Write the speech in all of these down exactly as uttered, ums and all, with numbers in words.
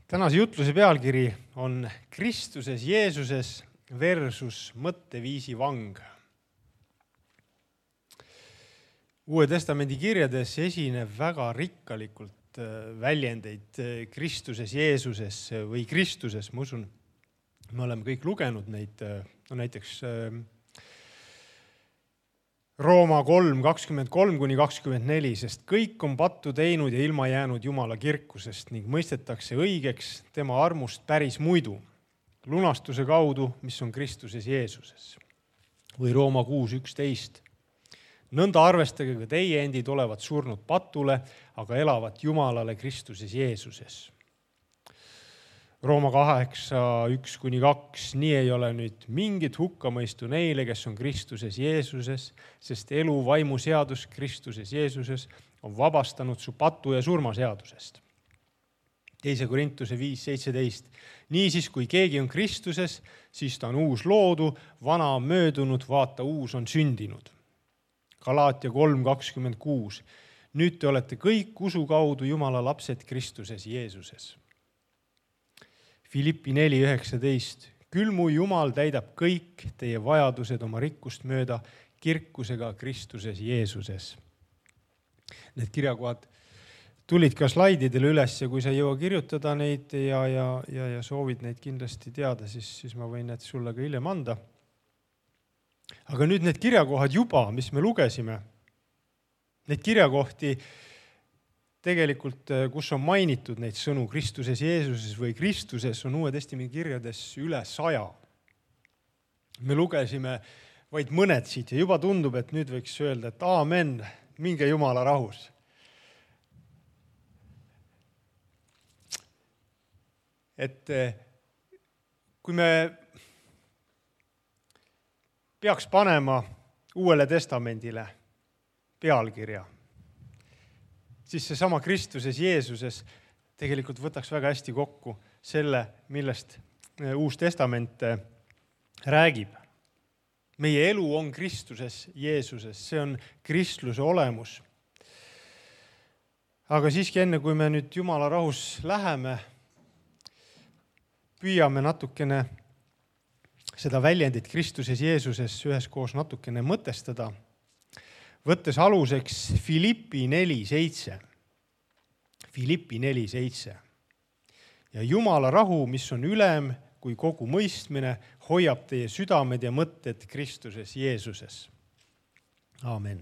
Tänase jutluse pealkiri on Kristuses Jeesuses versus mõtteviisi vang. Uue Testamendi kirjades esineb väga rikkalikult väljendeid Kristuses Jeesuses või Kristuses. Ma usun, me oleme kõik lugenud neid, no näiteks Rooma kolm, kakskümmend kolm kuni kakskümmend neli, sest kõik on pattu teinud ja ilma jäänud Jumala kirkusest ning mõistetakse õigeks tema armust päris muidu, lunastuse kaudu, mis on Kristuses Jeesuses. Või Rooma kuus üksteist. Nõnda arvestage ka teie endid olevat surnud patule, aga elavat Jumalale Kristuses Jeesuses. Rooma kaheksa üks kuni kaks. Nii ei ole nüüd mingit hukkamõistu neile, kes on Kristuses Jeesuses, sest elu vaimu seadus Kristuses Jeesuses on vabastanud su patu ja surma seadusest. Teise Korintuse viis seitseteist. Niisiis, kui keegi on Kristuses, siis ta on uus loodu, vana on möödunud, vaata uus on sündinud. Galaatia kolm kakskümmend kuus. Nüüd te olete kõik usu kaudu Jumala lapsed Kristuses Jeesuses. Filippi neli üheksateist. Küll mu Jumal täidab kõik teie vajadused oma rikkust mööda kirkusega Kristuses Jeesuses. Need kirjakohad tulid ka slaididele üles ja kui sa ei jõua kirjutada neid ja, ja, ja, ja soovid neid kindlasti teada, siis, siis ma võin need sulle ka hiljem anda. Aga nüüd need kirjakohad juba, mis me lugesime, need kirjakohti tegelikult, kus on mainitud neid sõnu Kristuses Jeesuses või Kristuses, on Uue Testamendi kirjades üle saja. Me lugesime vaid mõned siit ja juba tundub, et nüüd võiks öelda, et aamen, minge Jumala rahus. Et kui me peaks panema Uuele Testamendile pealkirja, siis see sama Kristuses Jeesuses tegelikult võtaks väga hästi kokku selle, millest Uus Testament räägib. Meie elu on Kristuses Jeesuses, see on kristluse olemus. Aga siiski enne, kui me nüüd Jumala rahus läheme, püüame natukene seda väljendit Kristuses Jeesuses üheskoos natukene mõtestada, võttes aluseks Filippi neli seitse. Filippi neli seitse. Ja Jumala rahu, mis on ülem kui kogu mõistmine, hoiab teie südamed ja mõtted Kristuses Jeesuses. Aamen.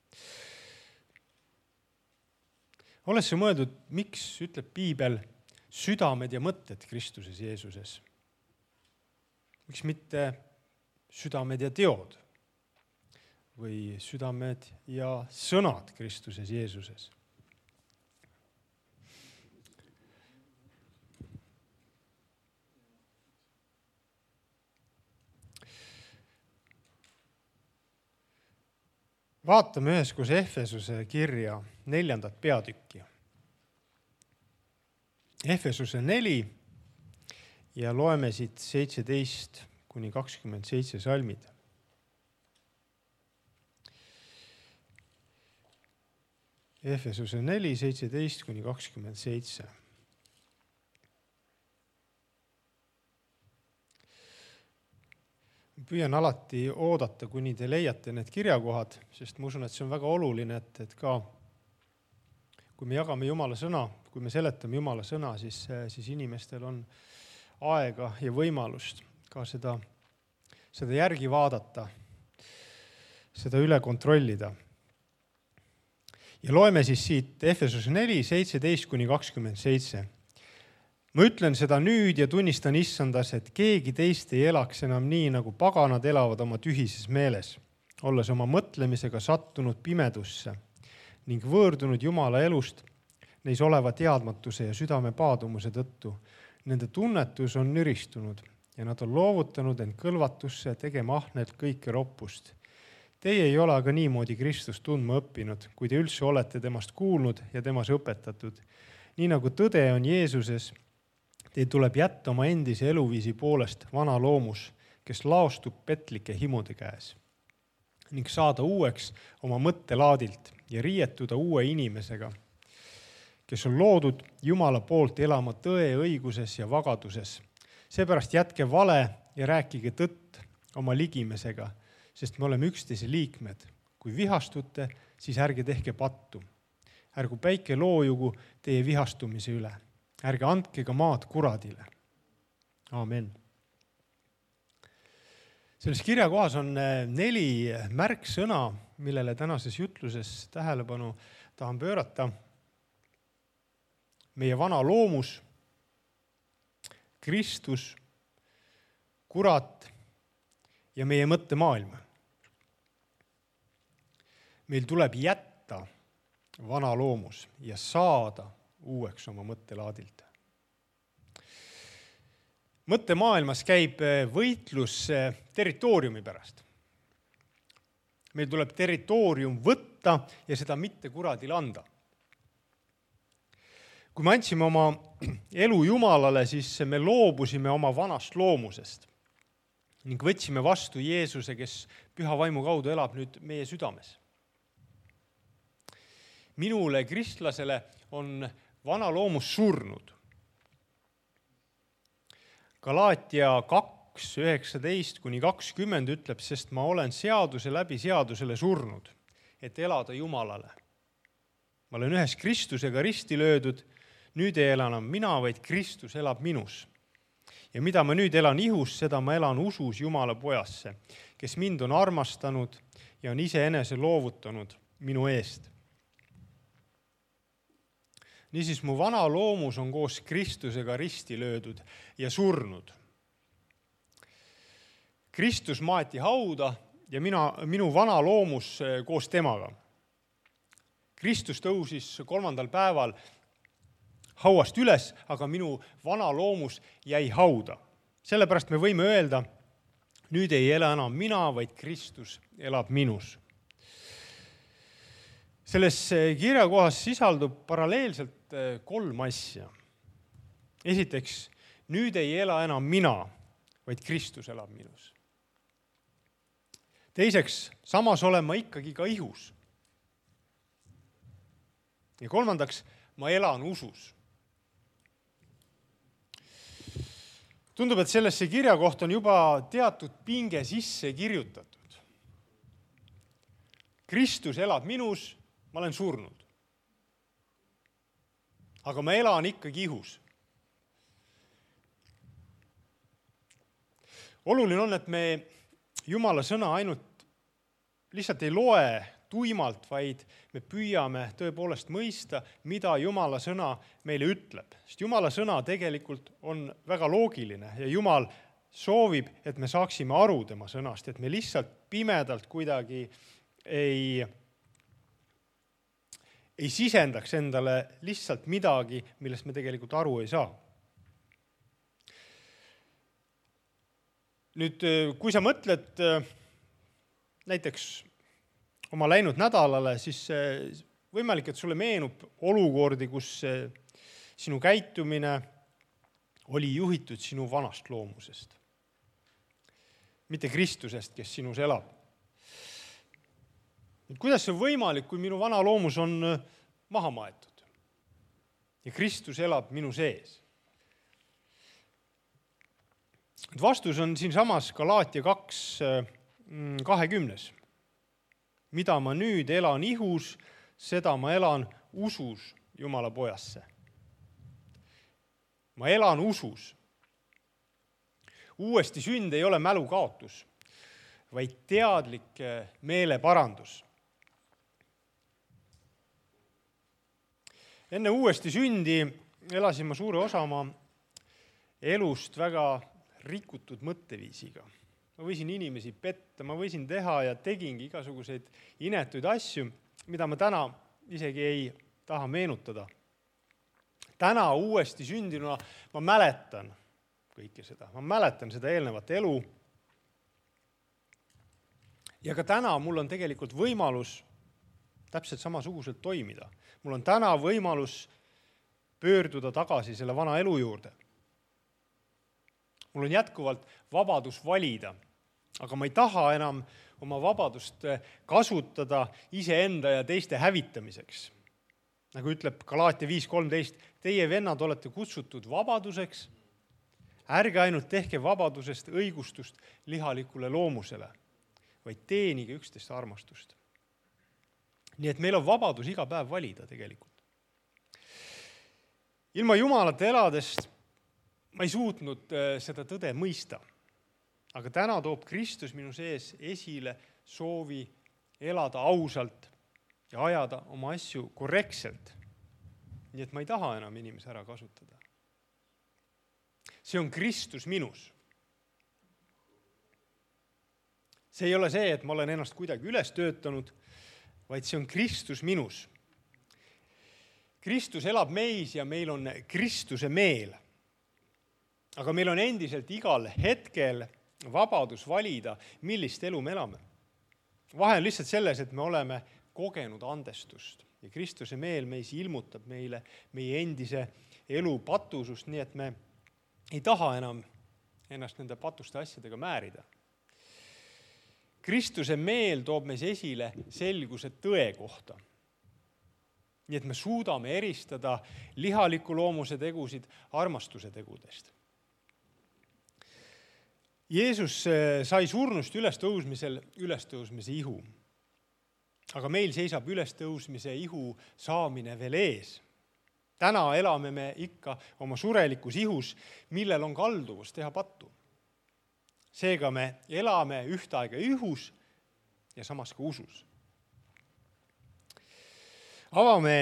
Oled sa mõeldud, miks ütleb Piibel südamed ja mõtted Kristuses Jeesuses? Miks mitte südamed ja teod? Või südamed ja sõnad Kristuses Jeesuses. Vaatame üheskoos Efesuse kirja neljandat peatükki. Efesuse neli ja loeme siit seitseteist kuni kakskümmend seitse salmid. Efesuse neli, seitseteist kuni kakskümmend seitse. Püüan alati oodata, kuni te leiate need kirjakohad, sest ma usun, et see on väga oluline, et, et ka kui me jagame Jumala sõna, kui me seletame Jumala sõna, siis, siis inimestel on aega ja võimalust ka seda, seda järgi vaadata, seda üle kontrollida. Ja loeme siis siit Efesuse neli, seitseteist kuni kakskümmend seitse. Ma ütlen seda nüüd ja tunnistan issandas, et keegi teist ei elaks enam nii, nagu paganad elavad oma tühises meeles, olles oma mõtlemisega sattunud pimedusse ning võõrdunud Jumala elust neis oleva teadmatuse ja südame paadumuse tõttu. Nende tunnetus on nüristunud ja nad on loovutanud end kõlvatusse tegema ahnelt kõike roppust. Teie ei ole aga niimoodi Kristust tundma õppinud, kui te üldse olete temast kuulnud ja temas õpetatud. Nii nagu tõde on Jeesuses, teil tuleb jätta oma endise eluviisi poolest vana loomus, kes laostub petlike himude käes, ning saada uueks oma mõttelaadilt ja riietuda uue inimesega, kes on loodud Jumala poolt elama tõe, õiguses ja vagaduses. Seepärast jätke vale ja rääkige tõtt oma ligimesega, sest me oleme üksteise liikmed. Kui vihastute, siis ärge tehke pattu. Ärgu päike loojugu teie vihastumise üle. Ärge andke ka maad kuradile. Aamen. Selles kirjakohas on neli märksõna, millele tänases jutluses tähelepanu tahan pöörata. Meie vana loomus, Kristus, kurat ja meie mõttemaailm. Meil tuleb jätta vana loomus ja saada uueks oma mõttelaadilt. Mõttemaailmas käib võitlus territooriumi pärast. Meil tuleb territoorium võtta ja seda mitte kuradile anda. Kui me andsime oma elu Jumalale, siis me loobusime oma vanast loomusest ning võtsime vastu Jeesuse, kes püha vaimu kaudu elab nüüd meie südames. Minule kristlasele on vana loomus surnud. Galaatia kaks, üheksateist kuni kakskümmend ütleb, sest ma olen seaduse läbi seadusele surnud, et elada Jumalale. Ma olen ühes Kristusega risti löödud, nüüd ei ela enam mina, vaid Kristus elab minus. Ja mida ma nüüd elan ihus, seda ma elan usus Jumala pojasse, kes mind on armastanud ja on iseenese loovutanud minu eest. Niisiis mu vana loomus on koos Kristusega risti löödud ja surnud. Kristus maeti hauda ja mina, minu vana loomus koos temaga. Kristus tõusis kolmandal päeval hauast üles, aga minu vana loomus jäi hauda. Sellepärast me võime öelda, nüüd ei ela enam mina, vaid Kristus elab minus. Selles kirjakohas sisaldub paralleelselt kolm asja. Esiteks, nüüd ei ela enam mina, vaid Kristus elab minus. Teiseks, samas olen ma ikkagi ka ihus. Ja kolmandaks, ma elan usus. Tundub, et sellesse kirjakohta on juba teatud pinge sisse kirjutatud. Kristus elab minus, ma olen surnud. Aga ma elan ikkagi ihus. Oluline on, et me Jumala sõna ainult lihtsalt ei loe tuimalt, vaid me püüame tõepoolest mõista, mida Jumala sõna meile ütleb. Sest Jumala sõna tegelikult on väga loogiline ja Jumal soovib, et me saaksime aru tema sõnast, et me lihtsalt pimedalt kuidagi ei, ei sisendaks endale lihtsalt midagi, millest me tegelikult aru ei saa. Nüüd, kui sa mõtled näiteks oma läinud nädalale, siis võimalik, et sulle meenub olukordi, kus sinu käitumine oli juhitud sinu vanast loomusest. Mitte Kristusest, kes sinus elab. Kuidas see on võimalik, kui minu vana loomus on maha maetud ja Kristus elab minu sees? Vastus on siin samas Galaatia kaks kahekümnes. Mida ma nüüd elan ihus, seda ma elan usus Jumala pojasse. Ma elan usus. Uuesti sünd ei ole mälu kaotus, vaid teadlik meeleparandus. Enne uuesti sündi elasin ma suure osa oma elust väga rikutud mõtteviisiga. Ma võisin inimesi petta, ma võisin teha ja tegingi igasuguseid inetuid asju, mida ma täna isegi ei taha meenutada. Täna uuesti sündinuna ma mäletan kõike seda. Ma mäletan seda eelnevat elu. Ja ka täna mul on tegelikult võimalus täpselt samasuguselt toimida. Mul on täna võimalus pöörduda tagasi selle vana elu juurde. Mul on jätkuvalt vabadus valida, aga ma ei taha enam oma vabadust kasutada iseenda ja teiste hävitamiseks. nagu ütleb Galaatia viis kolmteist, teie vennad olete kutsutud vabaduseks, ärge ainult tehke vabadusest õigustust lihalikule loomusele, vaid teenige üksteist armastust. Nii et meil on vabadus iga päev valida tegelikult. Ilma Jumalat eladest ma ei suutnud seda tõde mõista, aga täna toob Kristus minu sees esile soovi elada ausalt ja ajada oma asju korrektselt. Nii et ma ei taha enam inimese ära kasutada. See on Kristus minus. See ei ole see, et ma olen ennast kuidagi üles töötanud, vaid see on Kristus minus. Kristus elab meis ja meil on Kristuse meel. Aga meil on endiselt igal hetkel vabadus valida, millist elu me elame. Vahe on lihtsalt selles, et me oleme kogenud andestust ja Kristuse meel meis ilmutab meile meie endise elu patusust, nii et me ei taha enam ennast nende patuste asjadega määrida. Kristuse meel toob meis esile selguse tõe kohta. Nii et me suudame eristada lihaliku loomuse tegusid armastuse tegudest. Jeesus sai surnust ülestõusmisel ülestõusmise ihu. Aga meil seisab ülestõusmise ihu saamine veel ees. Täna elame me ikka oma surelikus ihus, millel on kalduvus teha pattu. Seega me elame ühtaega ihus ja samas ka usus. Avame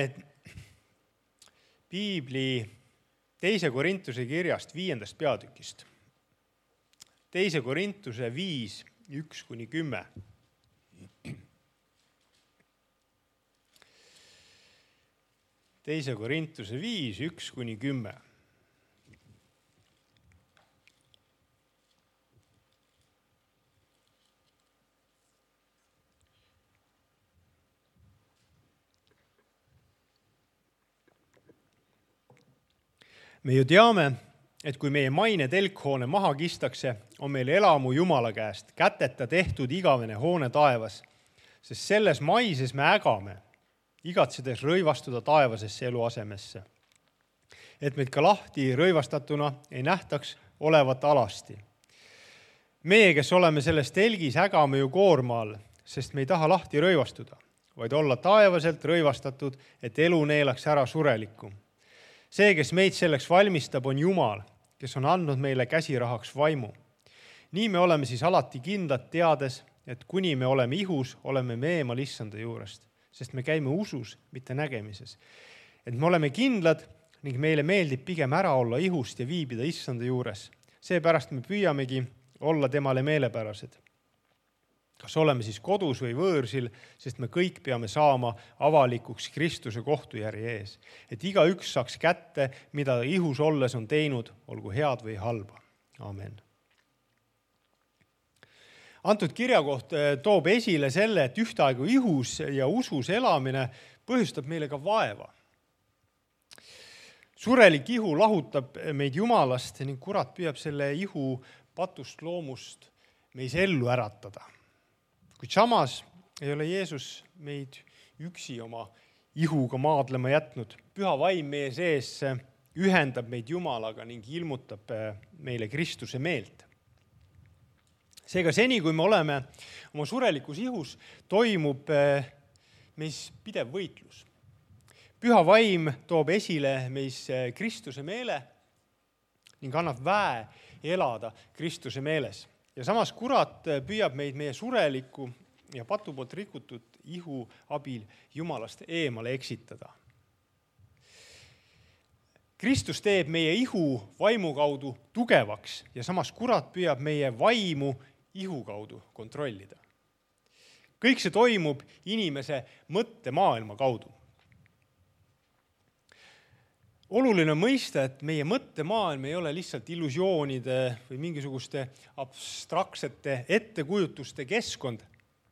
Piibli teise Korintuse kirjast viiendast peatükist. Teise Korintuse viis, üks kuni kümme. Teise Korintuse viis, üks kuni kümme. Me ju teame, et kui meie maine telkhoone maha kistakse, on meil elamu Jumala käest, käteta tehtud igavene hoone taevas, sest selles maises me ägame, igatsedes rõivastuda taevasesse eluasemesse. Et meid ka lahti rõivastatuna ei nähtaks olevat alasti. Meie, kes oleme selles telgis, ägame ju koorma all, sest me ei taha lahti rõivastuda, vaid olla taevaselt rõivastatud, et elu neelaks ära surelikku. See, kes meid selleks valmistab, on Jumal, kes on andnud meile käsirahaks vaimu. Nii me oleme siis alati kindlad teades, et kuni me oleme ihus, oleme me eemal issanda juurest, sest me käime usus, mitte nägemises. Et me oleme kindlad ning meile meeldib pigem ära olla ihust ja viibida issanda juures. Seepärast me püüamegi olla temale meelepärased. Kas oleme siis kodus või võõrsil, sest me kõik peame saama avalikuks Kristuse kohtujärje ees, et iga üks saaks kätte, mida ihus olles on teinud, olgu head või halba. Amen. Antud kirjakoht toob esile selle, et ühtaegu ihus ja usus elamine põhjustab meile ka vaeva. Surelik ihu lahutab meid Jumalast ning kurat püüab selle ihu patust loomust meis ellu äratada. Kuid samas ei ole Jeesus meid üksi oma ihuga maadlema jätnud. Püha vaim meie sees ühendab meid Jumalaga ning ilmutab meile Kristuse meelt. Seega seni, kui me oleme oma surelikus ihus, toimub meis pidev võitlus. Püha vaim toob esile meis Kristuse meele ning annab väe elada Kristuse meeles. Ja samas kurat püüab meid meie sureliku ja patu poolt rikutud ihu abil Jumalast eemale eksitada. Kristus teeb meie ihu vaimu kaudu tugevaks ja samas kurat püüab meie vaimu ihu kaudu kontrollida. Kõik see toimub inimese mõttemaailma kaudu. Oluline on mõista, et meie mõttemaailm ei ole lihtsalt illusioonide või mingisuguste abstraktsete ettekujutuste keskkond.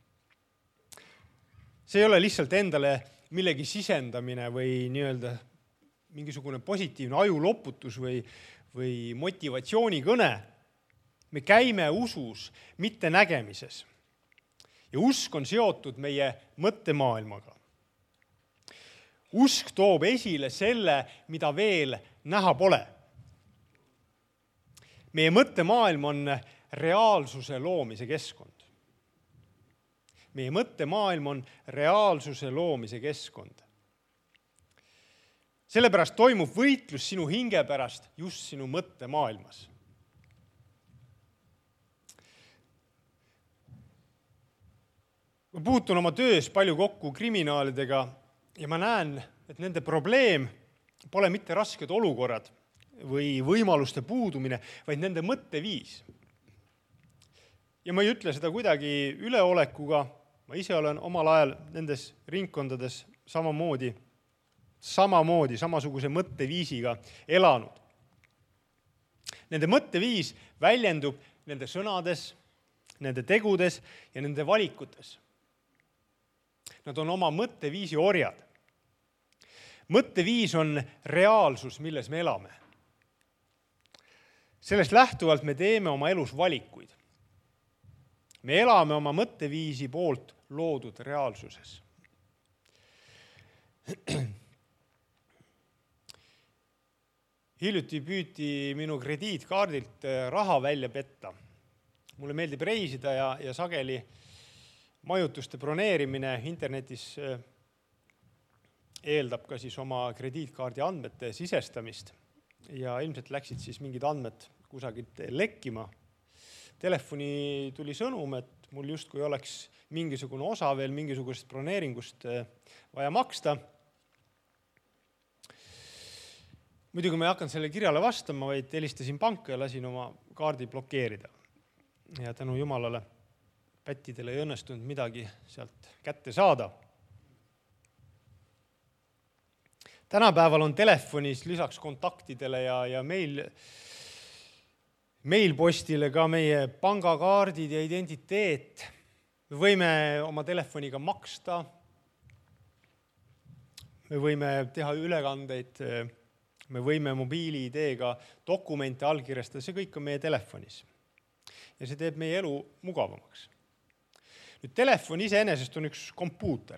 See ei ole lihtsalt endale millegi sisendamine või nii-öelda mingisugune positiivne ajuloputus või, või motivatsioonikõne. Me käime usus, mitte nägemises. Ja usk on seotud meie mõttemaailmaga. Usk toob esile selle, mida veel näha pole. Meie mõttemaailm on reaalsuse loomise keskkond. Meie mõttemaailm on reaalsuse loomise keskkond. Sellepärast toimub võitlus sinu hinge pärast just sinu mõttemaailmas. Ma puutun oma töös palju kokku kriminaalidega ja ma näen, et nende probleem pole mitte rasked olukorrad või võimaluste puudumine, vaid nende mõtteviis. Ja ma ei ütle seda kuidagi üleolekuga, ma ise olen omal ajal nendes ringkondades samamoodi, samamoodi, samasuguse mõtteviisiga elanud. Nende mõtteviis väljendub nende sõnades, nende tegudes ja nende valikutes. Nad on oma mõtteviisi orjad. Mõtteviis on reaalsus, milles me elame. Sellest lähtuvalt me teeme oma elus valikuid. Me elame oma mõtteviisi poolt loodud reaalsuses. Hiljuti püüti minu krediitkaardilt raha välja petta. Mulle meeldib reisida ja, ja sageli majutuste broneerimine internetis eeldab ka siis oma krediitkaardi andmete sisestamist ja ilmselt läksid siis mingid andmed kusagilt lekkima. Telefoni tuli sõnum, et mul justkui oleks mingisugune osa veel mingisugusest broneeringust vaja maksta. Muidugi ma ei hakanud selle kirjale vastama, vaid helistasin panka ja lasin oma kaardi blokeerida. Ja tänu Jumalale pättidele ei õnnestunud midagi sealt kätte saada. Tänapäeval on telefonis lisaks kontaktidele ja, ja meil, mailpostile ka meie pangakaardid ja identiteet. Me võime oma telefoniga maksta, me võime teha ülekandeid, me võime mobiili-ideega dokumente allkirjastada, see kõik on meie telefonis. Ja see teeb meie elu mugavamaks. Nüüd telefon iseenesest on üks kompuuter.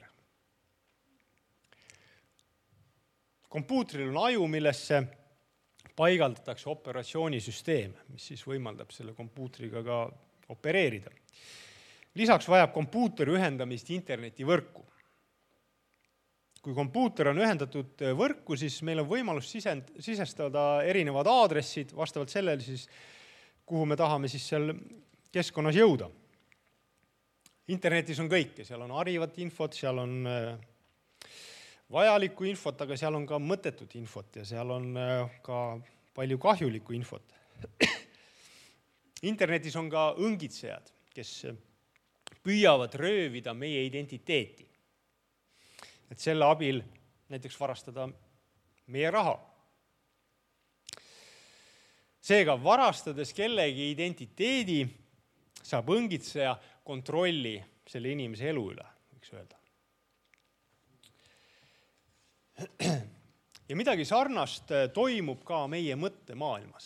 Kompuutril on aju, millesse paigaldatakse operatsioonisüsteem, mis siis võimaldab selle kompuutriga ka opereerida. Lisaks vajab kompuuteri ühendamist internetivõrku. Kui kompuuter on ühendatud võrku, siis meil on võimalus sisestada erinevad aadressid vastavalt sellele, siis, kuhu me tahame siis seal keskkonnas jõuda. Internetis on kõike, seal on harivat infot, seal on vajalikku infot, aga seal on ka mõttetut infot ja seal on ka palju kahjulikku infot. Internetis on ka õngitsejad, kes püüavad röövida meie identiteeti. Et selle abil näiteks varastada meie raha. Seega, varastades kellegi identiteedi, saab õngitseja kontrolli selle inimese elu üle, võiks öelda. Ja midagi sarnast toimub ka meie mõttemaailmas.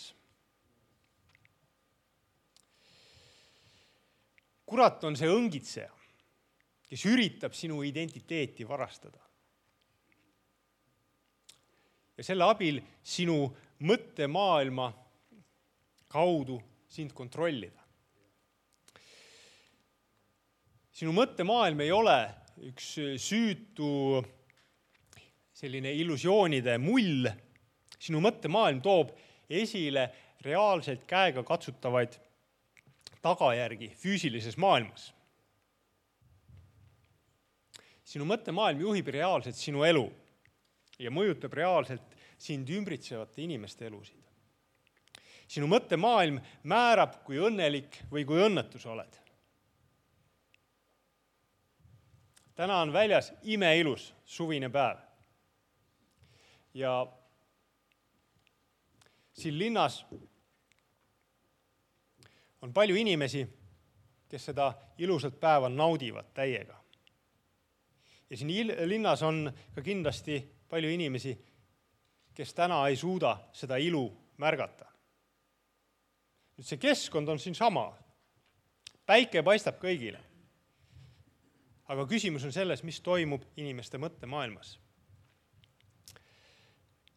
Kurat on see õngitseja, kes üritab sinu identiteeti varastada. Ja selle abil sinu mõttemaailma kaudu sind kontrollida. Sinu mõttemaailm ei ole üks süütu selline illusioonide mull. Sinu mõttemaailm toob esile reaalselt käega katsutavaid tagajärgi füüsilises maailmas. Sinu mõttemaailm juhib reaalselt sinu elu ja mõjutab reaalselt sind ümbritsevate inimeste elusid. Sinu mõttemaailm määrab, kui õnnelik või kui õnnetu sa oled. Täna on väljas imeilus suvine päev. Ja siin linnas on palju inimesi, kes seda ilusat päeva naudivad täiega. Ja siin linnas on ka kindlasti palju inimesi, kes täna ei suuda seda ilu märgata. Nüüd see keskkond on siin sama. Päike paistab kõigile. Aga küsimus on selles, mis toimub inimeste mõttemaailmas.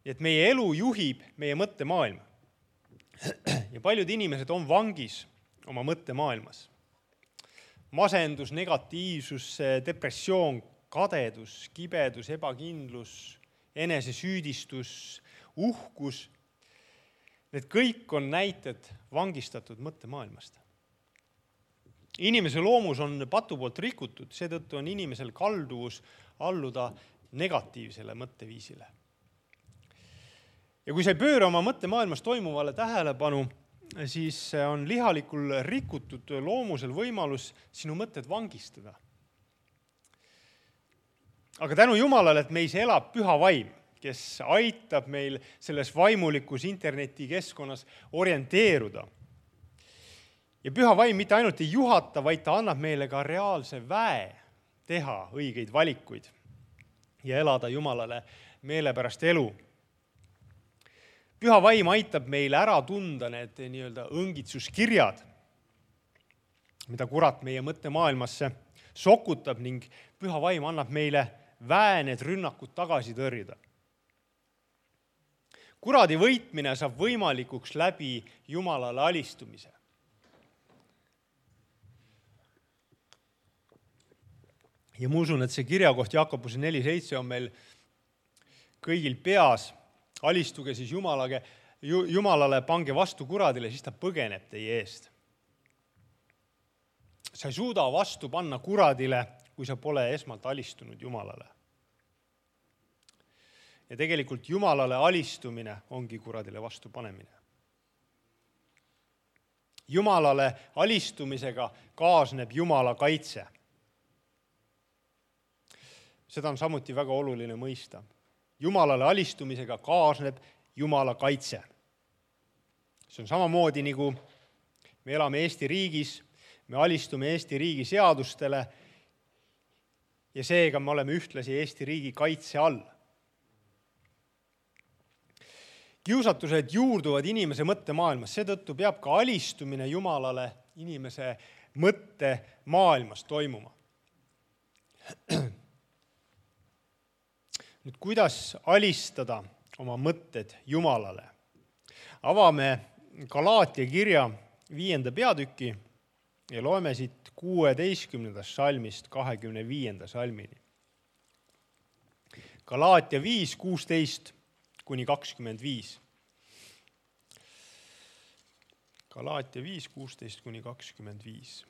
et meie elu juhib meie mõttemaailma. Ja paljud inimesed on vangis oma mõttemaailmas. Masendus, negatiivsus, depressioon, kadedus, kibedus, ebakindlus, enesesüüdistus, uhkus. Need kõik on näited vangistatud mõttemaailmast. Inimese loomus on patu poolt rikutud, seetõttu on inimesel kalduvus alluda negatiivsele mõtteviisile. Ja kui sa ei pööra oma mõttemaailmas toimuvale tähelepanu, siis on lihalikul rikutud loomusel võimalus sinu mõtted vangistada. Aga tänu Jumalale, et meis elab püha vaim, kes aitab meil selles vaimulikus internetikeskkonnas orienteeruda. Ja püha vaim mitte ainult ei juhata, vaid ta annab meile ka reaalse väe teha õigeid valikuid ja elada Jumalale meelepärast elu. Püha vaim aitab meil ära tunda need nii-öelda õngitsuskirjad, mida kurat meie mõttemaailmasse sokutab ning püha vaim annab meile väe need rünnakud tagasi tõrjuda. Kuradi võitmine saab võimalikuks läbi Jumalale alistumise. Ja ma usun, et see kirjakoht Jakobuse neli seitse on meil kõigil peas. Alistuge siis Jumalage, Jumalale, pange vastu kuradile, siis ta põgeneb teie eest. Sa ei suuda vastu panna kuradile, kui sa pole esmalt alistunud Jumalale. Ja tegelikult Jumalale alistumine ongi kuradile vastu panemine. Jumalale alistumisega kaasneb Jumala kaitse. Seda on samuti väga oluline mõista. Jumalale alistumisega kaasneb Jumala kaitse. See on samamoodi, nagu me elame Eesti riigis, me alistume Eesti riigi seadustele ja seega me oleme ühtlasi Eesti riigi kaitse all. Kiusatused juurduvad inimese mõttemaailmas, seetõttu peab ka alistumine Jumalale inimese mõttemaailmas toimuma. Nüüd, kuidas alistada oma mõtted Jumalale? Avame Galaatia kirja viienda peatüki ja loeme siit kuueteistkümnendast salmist kahekümne viienda salmini. Galaatia viis kuusteist kuni kakskümmend viis. Galaatia viis kuusteist kuni kakskümmend viis.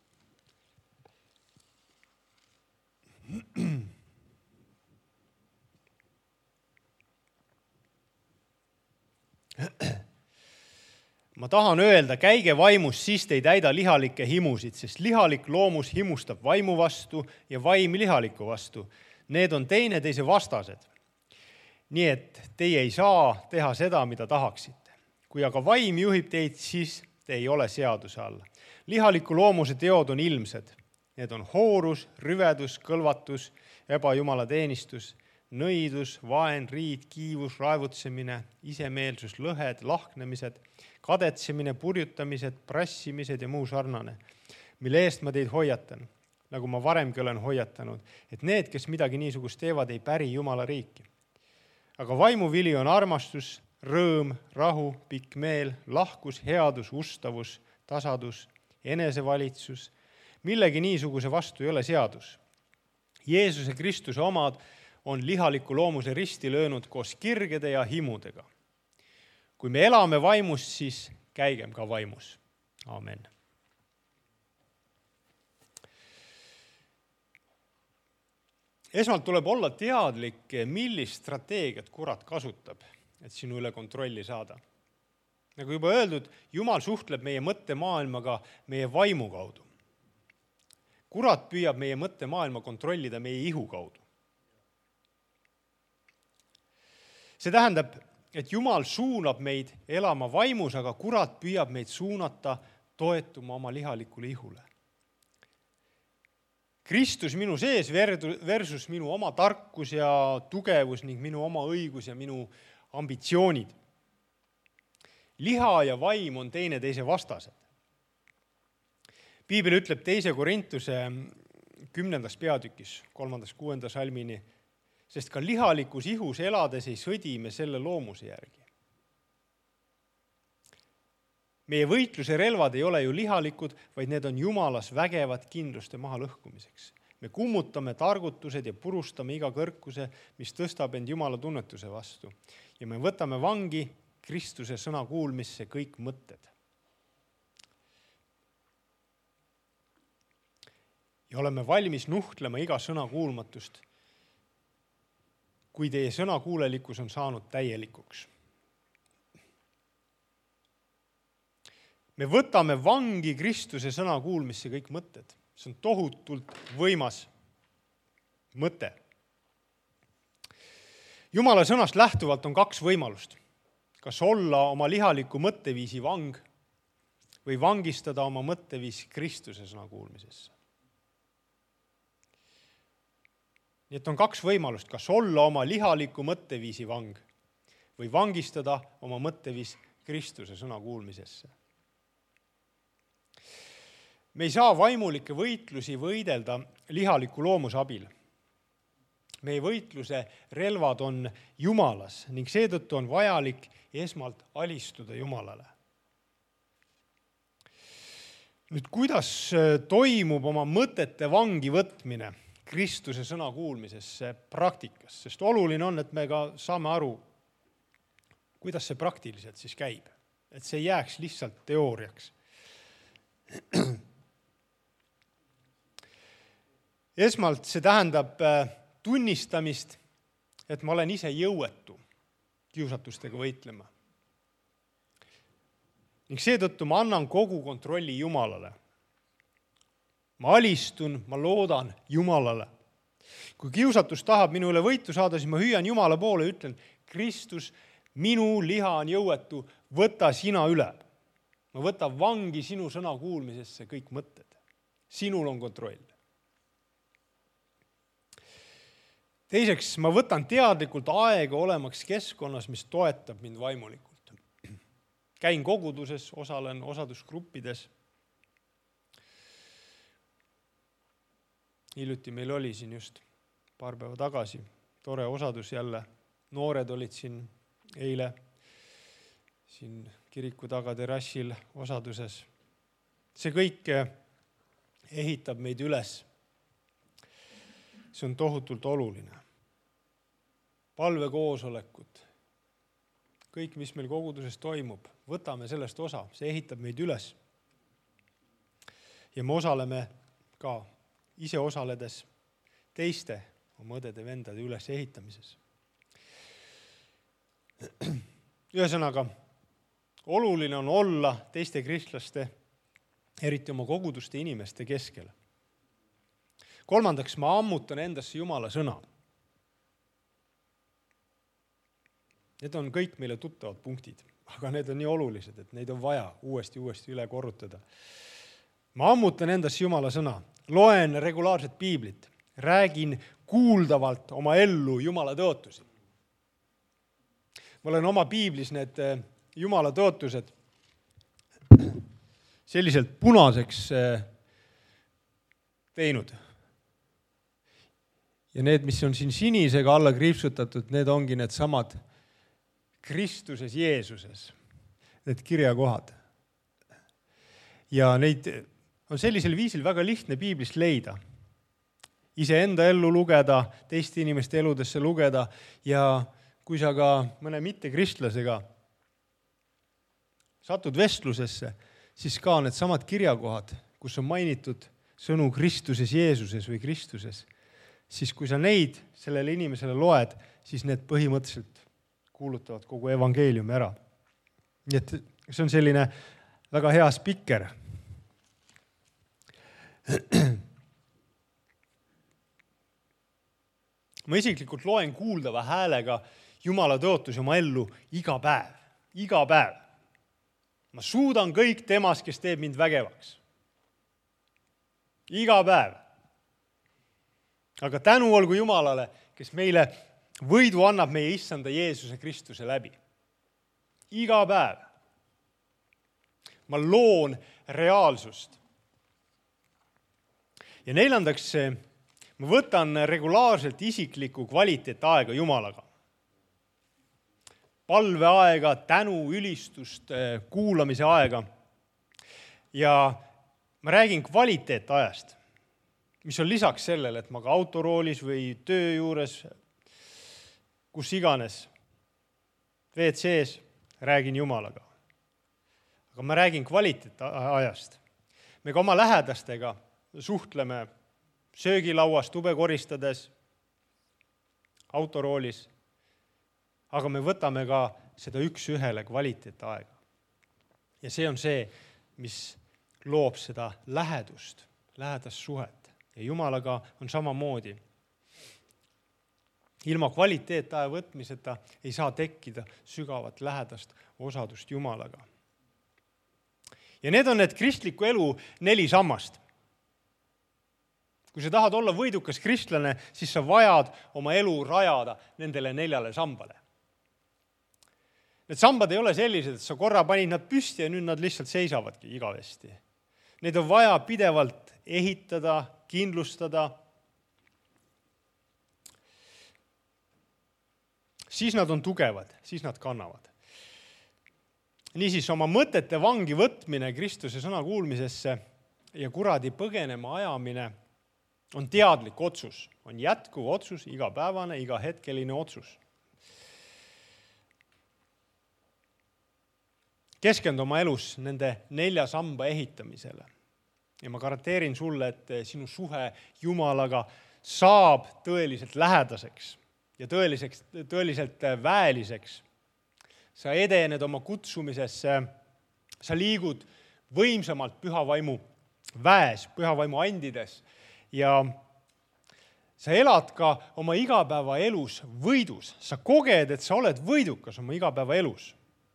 Ma tahan öelda, käige vaimus, siis te ei täida lihalikke himusid, sest lihalik loomus himustab vaimu vastu ja vaim lihaliku vastu. Need on teineteise vastased. Nii et teie ei saa teha seda, mida tahaksite. Kui aga vaim juhib teid, siis te ei ole seaduse all. Lihaliku loomuse teod on ilmsed. Need on hoorus, rüvedus, kõlvatus, ebajumala teenistus, nõidus, vaen, riid, kiivus, raevutsemine, isemeelsus, lõhed, lahknemised, kadetsemine, purjutamised, prassimised ja muu sarnane, mille eest ma teid hoiatan, nagu ma varemgi olen hoiatanud, et need, kes midagi niisugust teevad, ei päri Jumala riiki. Aga vaimuvili on armastus, rõõm, rahu, pikk meel, lahkus, headus, ustavus, tasadus, enesevalitsus, millegi niisuguse vastu ei ole seadus. Jeesuse Kristuse omad on lihaliku loomuse risti löönud koos kirgede ja himudega. Kui me elame vaimus, siis käigem ka vaimus. Amen. Esmalt tuleb olla teadlik, millist strateegiat kurat kasutab, et sinu üle kontrolli saada. Nagu juba öeldud, Jumal suhtleb meie mõttemaailmaga meie vaimu kaudu. Kurat püüab meie mõttemaailma kontrollida meie ihu kaudu. See tähendab, et Jumal suunab meid elama vaimus, aga kurat püüab meid suunata toetuma oma lihalikule ihule. Kristus minu sees versus minu oma tarkus ja tugevus ning minu oma õigus ja minu ambitsioonid. Liha ja vaim on teineteise vastased. Piibel ütleb teise Korintuse kümnendas peatükis, kolmandas kuuenda salmini, Sest ka lihalikus ihus elades ei sõdi me selle loomuse järgi. Meie võitluse relvad ei ole ju lihalikud, vaid need on Jumalas vägevad kindluste maha lõhkumiseks. Me kummutame targutused ja purustame iga kõrkuse, mis tõstab end Jumala tunnetuse vastu. Ja me võtame vangi Kristuse sõna kuulmisse kõik mõtted. Ja oleme valmis nuhtlema iga sõna kuulmatust, kui teie sõnakuulelikkus on saanud täielikuks. Me võtame vangi Kristuse sõna kuulmisse kõik mõtted. See on tohutult võimas mõte. Jumala sõnast lähtuvalt on kaks võimalust. Kas olla oma lihaliku mõtteviisi vang või vangistada oma mõtteviis Kristuse sõna kuulmisesse. Nii et on kaks võimalust, kas olla oma lihaliku mõtteviisi vang või vangistada oma mõtteviis Kristuse sõna kuulmisesse. Me ei saa vaimulikke võitlusi võidelda lihaliku loomuse abil. Meie võitluse relvad on Jumalas ning seetõttu on vajalik esmalt alistuda Jumalale. Nüüd, kuidas toimub oma mõtete vangi võtmine Kristuse sõna kuulmisesse praktikas, sest oluline on, et me ka saame aru, kuidas see praktiliselt siis käib, et see jääks lihtsalt teooriaks. Esmalt see tähendab tunnistamist, et ma olen ise jõuetu kiusatustega võitlema. Ning seetõttu ma annan kogu kontrolli Jumalale. Ma alistun, ma loodan Jumalale. Kui kiusatus tahab minu üle võitu saada, siis ma hüüan Jumala poole ja ütlen, Kristus, minu liha on jõuetu, võta sina üle. Ma võtan vangi sinu sõna kuulmisesse kõik mõtted. Sinul on kontroll. Teiseks, ma võtan teadlikult aega olemaks keskkonnas, mis toetab mind vaimulikult. Käin koguduses, osalen osadusgruppides. Hiljuti meil oli siin just paar päeva tagasi tore osadus jälle. Noored olid siin eile siin kiriku taga terrassil osaduses. See kõik ehitab meid üles. See on tohutult oluline. Palvekoosolekud, kõik, mis meil koguduses toimub, võtame sellest osa. See ehitab meid üles. Ja me osaleme ka ise osaledes teiste oma õdede vendade üles ehitamises. Ühesõnaga, oluline on olla teiste kristlaste, eriti oma koguduste inimeste keskel. Kolmandaks, ma ammutan endasse Jumala sõna. Need on kõik meile tuttavad punktid, aga need on nii olulised, et neid on vaja uuesti, uuesti üle korrutada. Ma ammutan endasse Jumala sõna. Loen regulaarset piiblit, räägin kuuldavalt oma ellu Jumala tõotusi. Ma olen oma piiblis need Jumala tõotused selliselt punaseks teinud. Ja need, mis on siin sinisega alla kriipsutatud, need ongi need samad Kristuses Jeesuses, need kirjakohad. Ja neid on sellisel viisil väga lihtne piiblist leida. Iseenda ellu lugeda, teiste inimeste eludesse lugeda ja kui sa ka mõne mittekristlasega satud vestlusesse, siis ka need samad kirjakohad, kus on mainitud sõnu Kristuses Jeesuses või Kristuses, siis kui sa neid sellele inimesele loed, siis need põhimõtteliselt kuulutavad kogu evangeeliumi ära. Nii et see on selline väga hea spikker. Ma isiklikult loen kuuldava häälega Jumala tõotusi oma ellu iga päev. Iga päev. Ma suudan kõik temas, kes teeb mind vägevaks. Iga päev. Aga tänu olgu Jumalale, kes meile võidu annab meie issanda Jeesuse Kristuse läbi. Iga päev. Ma loon reaalsust. Ja neljandaks, ma võtan regulaarselt isiklikku kvaliteetaega Jumalaga. Palveaega, tänu, ülistust, kuulamise aega. Ja ma räägin kvaliteetajast, mis on lisaks sellele, et ma ka autoroolis või töö juures, kus iganes, V C-s räägin Jumalaga. Aga ma räägin kvaliteetajast. Me ka oma lähedastega suhtleme söögilauas, tube koristades, autoroolis, aga me võtame ka seda üks-ühele kvaliteetaega. Ja see on see, mis loob seda lähedust, lähedast suhet. Ja Jumalaga on samamoodi. Ilma kvaliteetaja võtmiseta ei saa tekkida sügavat lähedast osadust Jumalaga. Ja need on need kristliku elu neli sammast. Kui sa tahad olla võidukas kristlane, siis sa vajad oma elu rajada nendele neljale sambale. Need sambad ei ole sellised, et sa korra panid nad püsti ja nüüd nad lihtsalt seisavadki igavesti. Neid on vaja pidevalt ehitada, kindlustada. Siis nad on tugevad, siis nad kannavad. Niisiis oma mõtete vangi võtmine Kristuse sõna kuulmisesse ja kuradi põgenema ajamine on teadlik otsus, on jätkuv otsus, igapäevane, iga hetkeline otsus. Keskendu oma elus nende nelja samba ehitamisele. Ja ma garanteerin sulle, et sinu suhe Jumalaga saab tõeliselt lähedaseks ja tõeliseks, tõeliselt väeliseks. Sa edened oma kutsumisesse, sa liigud võimsamalt pühavaimu väes, pühavaimu andides ja sa elad ka oma igapäeva elus võidus. Sa koged, et sa oled võidukas oma igapäeva elus.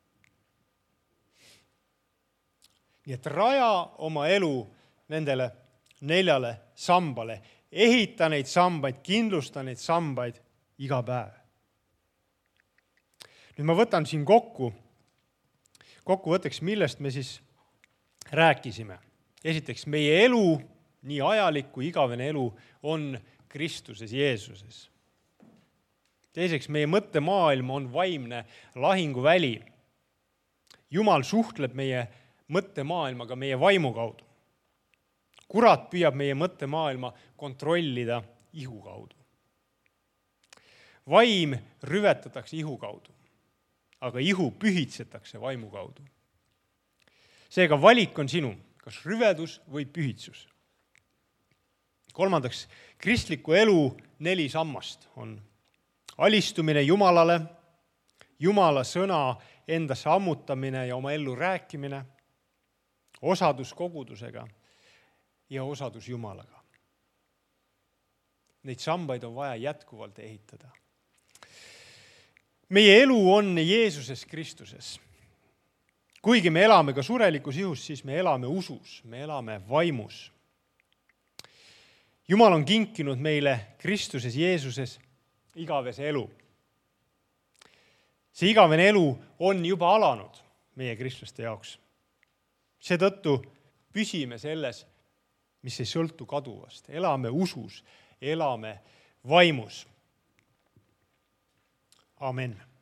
Nii et raja oma elu nendele neljale sambale, ehita neid sambaid, kindlusta neid sambaid iga päev. Nüüd ma võtan siin kokku, kokkuvõtteks, millest me siis rääkisime. Esiteks, meie elu, nii ajalik kui igavene elu, on Kristuses Jeesuses. Teiseks, meie mõttemaailm on vaimne lahinguväli. Jumal suhtleb meie mõttemaailmaga meie vaimu kaudu. Kurat püüab meie mõttemaailma kontrollida ihu kaudu. Vaim rüvetatakse ihu kaudu, aga ihu pühitsetakse vaimu kaudu. Seega valik on sinu, kas rüvedus või pühitsus. Kolmandaks, kristliku elu neli sammast on alistumine Jumalale, Jumala sõna endasse ammutamine ja oma ellu rääkimine, osadus kogudusega ja osadus Jumalaga. Neid sambaid on vaja jätkuvalt ehitada. Meie elu on Jeesuses Kristuses. Kuigi me elame ka surelikus ihus, siis me elame usus, me elame vaimus. Jumal on kinkinud meile Kristuses Jeesuses igavese elu. See igavene elu on juba alanud meie kristlaste jaoks. Seetõttu püsime selles, mis ei sõltu kaduvast. Elame usus, elame vaimus. Amen.